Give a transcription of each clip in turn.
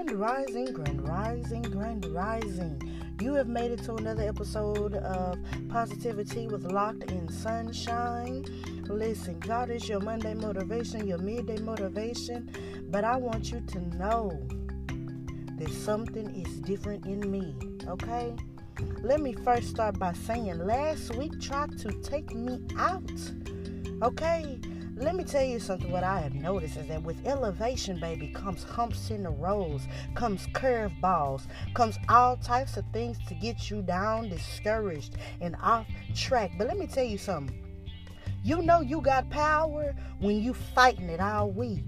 Grand Rising, Grand Rising, Grand Rising. You have made it to another episode of Positivity with Locked in Sunshine. Listen, God is your Monday motivation, your midday motivation, but I want you to know that something is different in me, okay? Let me first start by saying last week tried to take me out, okay? Let me tell you something. What I have noticed is that with elevation, baby, comes humps in the roads, comes curveballs, comes all types of things to get you down, discouraged, and off track. But let me tell you something. You know you got power when you fighting it all week.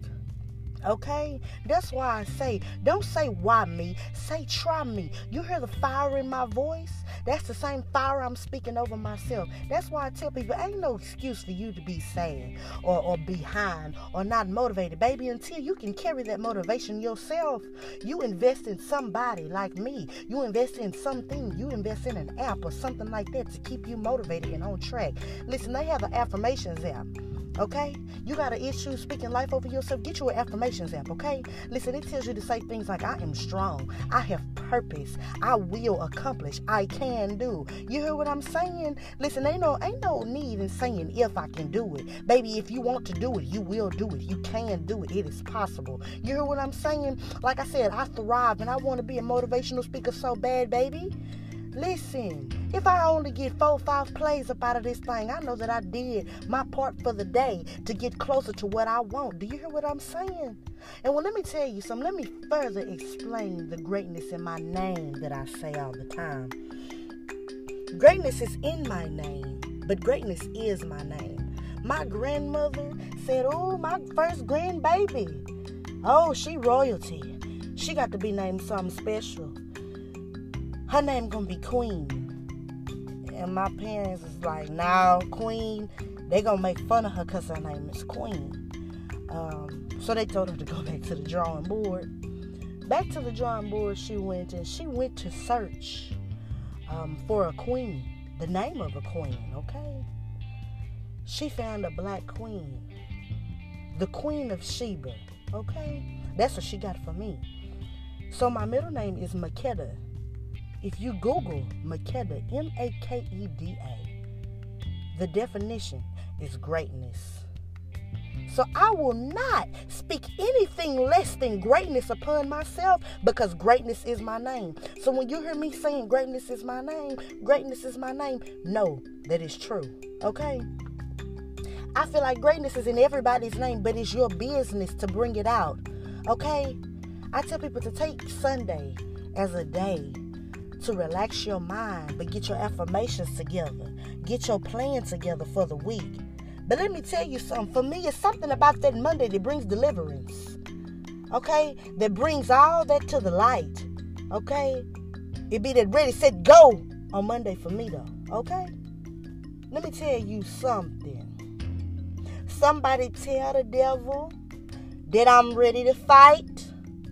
Okay? That's why I say, don't say why me, say try me. You hear the fire in my voice? That's the same fire I'm speaking over myself. That's why I tell people, ain't no excuse for you to be sad or behind or not motivated, baby, until you can carry that motivation yourself. You invest in somebody like me. You invest in something. You invest in an app or something like that to keep you motivated and on track. Listen, they have an affirmations app. Okay? You got an issue speaking life over yourself, get you an affirmations app, okay? Listen, it tells you to say things like, I am strong, I have purpose, I will accomplish, I can do. You hear what I'm saying? Listen, ain't no need in saying if I can do it. Baby, if you want to do it, you will do it. You can do it. It is possible. You hear what I'm saying? Like I said, I thrive and I want to be a motivational speaker so bad, baby. Listen, if I only get 4 or 5 plays up out of this thing, I know that I did my part for the day to get closer to what I want. Do you hear what I'm saying? And well, let me tell you something. Let me further explain the greatness in my name that I say all the time. Greatness is in my name, but greatness is my name. My grandmother said, oh, my first grandbaby. Oh, she royalty. She got to be named something special. Her name gonna be Queen. And my parents is like, nah, Queen. They gonna make fun of her because her name is Queen. So they told her to go back to the drawing board. Back to the drawing board she went, and she went to search for a queen. The name of a queen, okay? She found a black queen. The Queen of Sheba, okay? That's what she got for me. So my middle name is Makeda. If you Google Makeda, Makeda, the definition is greatness. So I will not speak anything less than greatness upon myself because greatness is my name. So when you hear me saying greatness is my name, know that it's true, okay? I feel like greatness is in everybody's name, but it's your business to bring it out, okay? I tell people to take Sunday as a day to relax your mind, but get your affirmations together. Get your plan together for the week. But let me tell you something. For me, it's something about that Monday that brings deliverance. Okay? That brings all that to the light. Okay? It be that ready, set, go on Monday for me, though. Okay? Let me tell you something. Somebody tell the devil that I'm ready to fight,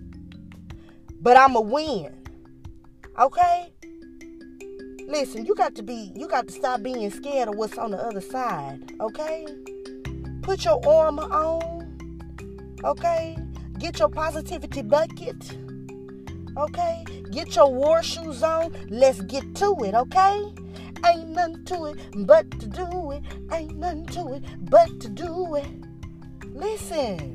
but I'm a win. Okay? Listen, you got to stop being scared of what's on the other side. Okay? Put your armor on. Okay? Get your positivity bucket. Okay? Get your war shoes on. Let's get to it, okay? Ain't nothing to it but to do it. Ain't nothing to it but to do it. Listen.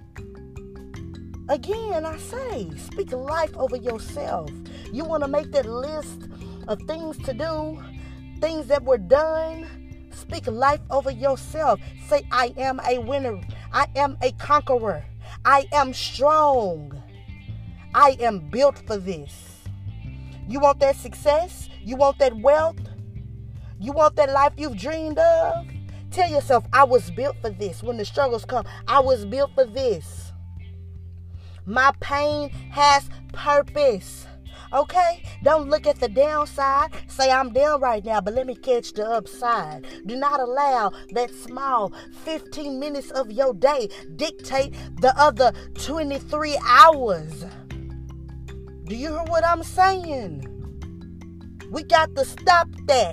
Again, I say, speak life over yourself. You want to make that list of things to do, things that were done. Speak life over yourself. Say, I am a winner. I am a conqueror. I am strong. I am built for this. You want that success? You want that wealth? You want that life you've dreamed of? Tell yourself, I was built for this. When the struggles come, I was built for this. My pain has purpose. Okay? Don't look at the downside. Say, I'm down right now, but let me catch the upside. Do not allow that small 15 minutes of your day dictate the other 23 hours. Do you hear what I'm saying? We got to stop that.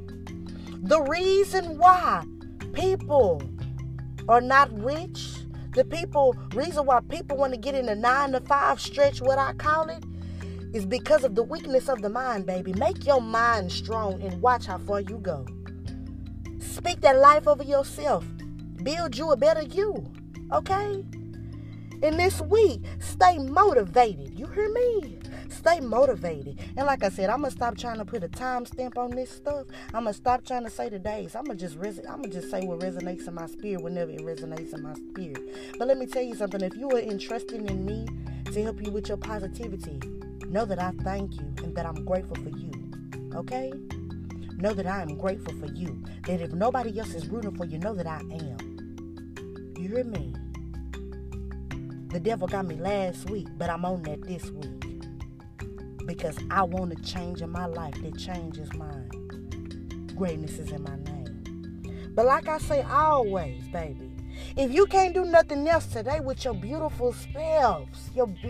The reason why people are not rich, Reason why people want to get in the 9 to 5 stretch, what I call it, is because of the weakness of the mind, baby. Make your mind strong and watch how far you go. Speak that life over yourself. Build you a better you, okay? And this week, stay motivated. You hear me? Stay motivated. And like I said, I'm going to stop trying to put a time stamp on this stuff. I'm going to stop trying to say the days. I'm going to just say what resonates in my spirit whenever it resonates in my spirit. But let me tell you something. If you are interested in me to help you with your positivity, know that I thank you and that I'm grateful for you. Okay? Know that I am grateful for you. That if nobody else is rooting for you, know that I am. You hear me? The devil got me last week, but I'm on that this week. Because I want a change in my life that changes mine. Greatness is in my name. But like I say always, baby, if you can't do nothing else today with your beautiful selves,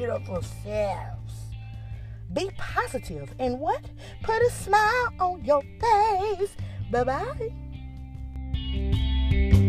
be positive. And what? Put a smile on your face. Bye-bye.